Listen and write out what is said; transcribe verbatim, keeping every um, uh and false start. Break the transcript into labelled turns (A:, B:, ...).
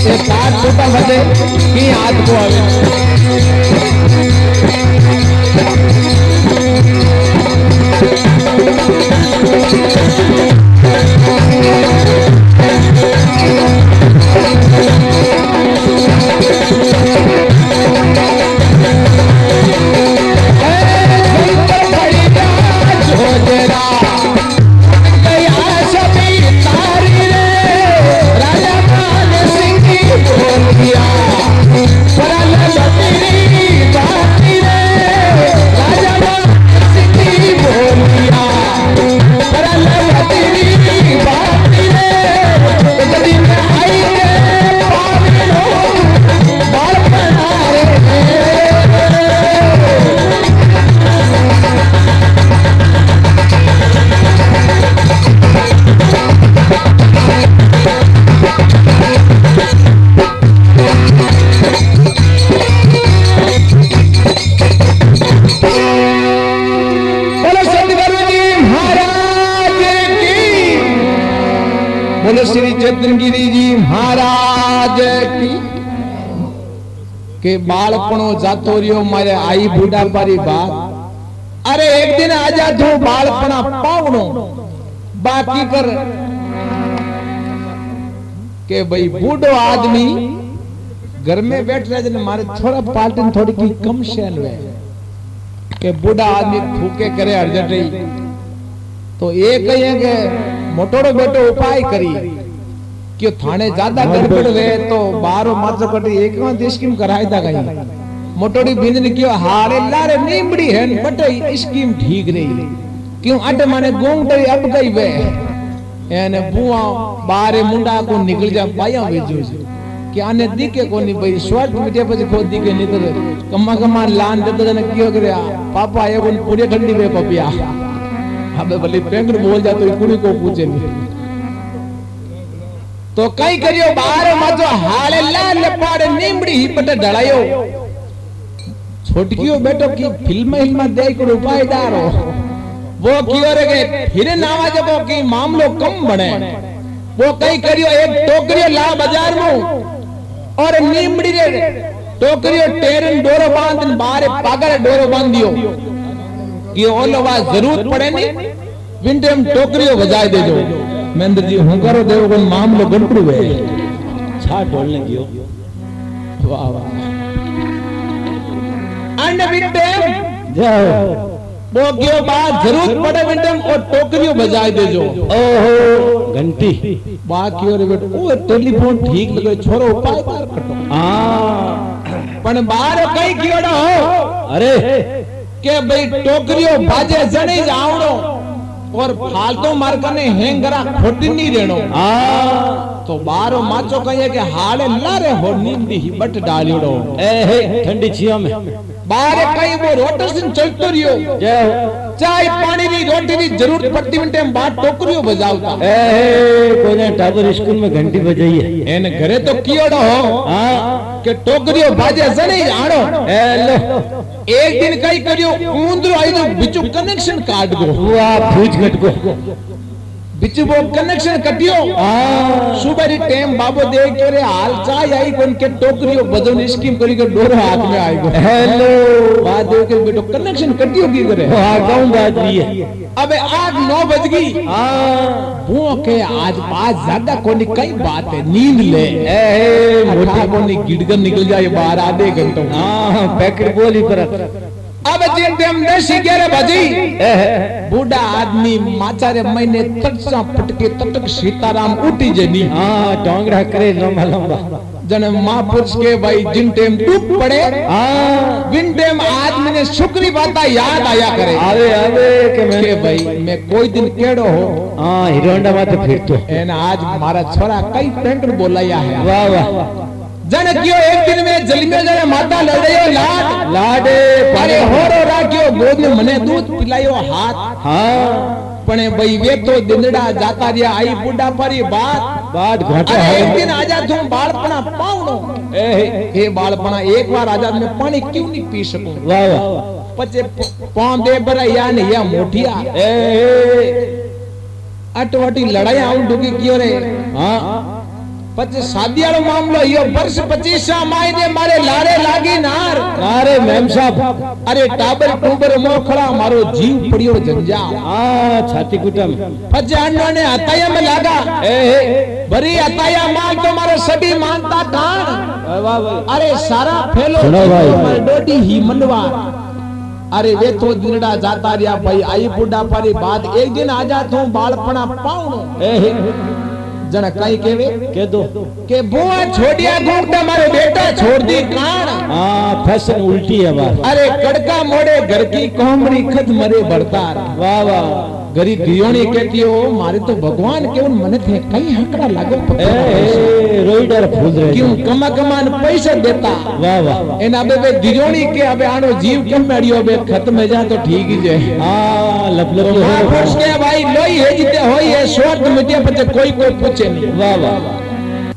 A: ये तार टूटा बजे की हाथ को आवे श्री चेतनगिरी जी महाराज की के बालपणो जातो रियो मारे आई बूढ़ा पारी बात अरे एक दिन आजा तू बालपणा पावणो बाकी कर के भाई बूढ़ो आदमी घर में बैठ रहे जन मारे थोड़ा पाल्टन थोड़ी की कम शैल वे के बूढ़ा आदमी फूके करे अर्जट रही तो एक कहे के मोटोड़ो बेटो उपाय करी क्यों थाने ज्यादा गड़बड़ वे तो बारो मात्र कटी एक में स्कीम कराई था गई मोटोड़ी बिंदन क्यों हारे लारे नीमड़ी है बटे स्कीम ठीक रही क्यों अट माने गोंगटरी अब गई वे यानी बुआ बारे मुंडा को निकल जा पाया वेजो कि आने दिखे कोनी भाई शॉर्ट मीडिया पे खोद दिखे नहीं तो कम्मा कम्मा लान दे तो ने क्यों करे पापा ये कोन पूरी ठंडी वे पपिया अबे भले पेंगड़ बोल जा तो कुड़ी को पूछे नहीं तो कई करियो बारे माजो हाले लाल पाड़े नीमड़ी ही पटे ढलायो छोटकियो बेटो की फिल्म हिल्मा देख को उपाय डारो वो कियो रे के फिर नावा जबो की मामलो कम बने वो कई करियो एक टोकरियो ला बाजार में और नीमड़ी रे टोकरियो टेरन डोरो बांधन बारे पागल डोरो बांध दियो कि ओलो वा जरूरत पड़े नहीं विंटेम टोकरियो बजाय दे दो महेंद्र जी हूं करो देव कोन मामलो गड़बड़ वे छा ढोलने गियो वाह वाह अंड विंटेम जाओ वो क्यों बात जरूरत पड़े विंटेम और टोकरियो बजाय दे जो ओहो घंटी बाकी और बेटो ओ टेलीफोन ठीक लगे छोरो उपाय कर कटो हां पण बार कई कियोड़ो अरे के भाई टोकरियो बाजे जने जावड़ो और फालतू मार्कने हैंगरा खोटी नहीं रहनो आ तो बारो माचो कहे के हाले लारे हो नींदी ही बट डालियो ए हे ठंडी छिया में बारे कई वो रोटेशन चलतो रियो चाय पानी री रोटी री जरूरत पड़ती मिनटे में बात टोकरियो बजावता ए हे कोने टाबर स्कूल में घंटी बजाई है एने घरे तो कियोड़ो हो हां के टोकरियो बाजे जने आड़ो ए लो एक दिन कई करियो ऊंदरो आई तो बिचु कनेक्शन काट गो वाह भूज गट गो बिचु वो कनेक्शन कटियो हां सुबह री टाइम बाबो देख के रे हाल चाय आई कोन के टोकरियो बजन स्कीम करी के डोर हाथ में आई गो हेलो बात देख के बेटो कनेक्शन कटियो की करे हां गांव बात भी है अबे आज नौ बज गई हां वो के आज पास ज्यादा कोनी कई बात है नींद ले ए मोटा कोनी गिड़गन निकल जाए बाहर आधे घंटों हां पैकेट बोली पर अब जिन टाइम दस ग्यारह बजी बूढ़ा आदमी माचारे महीने तटसा पटके तटक सीताराम उठी जनी हां डोंगरा करे लंबा लंबा जने महापुरुष के भाई जिन टाइम टूट पड़े हां विन टाइम आदमी ने शुक्री बाता याद आया करे आवे आवे के मैं के भाई मैं कोई दिन केड़ो हो हां हिरोंडा में तो फिर तो एन आज मारा छोरा कई पेंटर बोलाया है वाह वाह जन कियो एक दिन में जल में जने माता लड़यो लाड लाडे अरे होरो राख्यो गोद में मने दूध पिलायो हाथ हां पने भाई वे तो दिंदड़ा जाता रिया आई बुढ़ा परी बात बात घाटा है एक दिन आजा तू बालपना पावणो ए हे बालपना एक बार आजा मैं पानी क्यों नहीं पी सकूं वाह वाह पचे पांव दे बर या नहीं या मोठिया ए अटवटी लड़ाई आऊं डुगी कियो रे हां પછી શાદી વાળો મામલો યો વર્ષ પચીસ માઈ દે મારે લારે લાગી નાર
B: અરે મેમ સાહેબ
A: અરે ટાબર ટુબર મોખડા મારો જીવ પડ્યો જંજાળ
B: આ છાતી કુટમ
A: પછી અન્નોને હતાયા में લાગા
B: એ
A: ભરી હતાયા માલ તો મારો સભી માનતા કાણ
B: વાહ વાહ
A: અરે સારા ફેલો
B: સુનો ભાઈ
A: મારી ડોડી ही मनवा अरे वे तो दिनड़ा जाता रिया भाई आई बुढ़ा पारी बात एक दिन आजा तू बालपणा पाउनो
B: ए
A: जण कई केवे
B: के दो
A: के बुआ छोड़िया घूमता मारे बेटा छोड़ दी कान
B: हां फैशन उल्टी है बात
A: अरे कड़का मोड़े घर की कोमरी खत मरे बरतार
B: वाह वाह
A: गरी गियोनी कहती हो मारे तो भगवान केवन मने थे कई हकड़ा लागो
B: ए ए रोइडर फूल रे
A: क्यों कमा कमान पैसा देता
B: वाह वाह
A: एना बेबे दियोनी के अबे आनो जीव केम मेडियो बे खत्म हो जा तो ठीक ही जे
B: हां लपलप
A: तो महापुरुष के भाई लोई है जिते होई है शोर्ट मीडिया पर कोई कोई पूछे नहीं
B: वाह वाह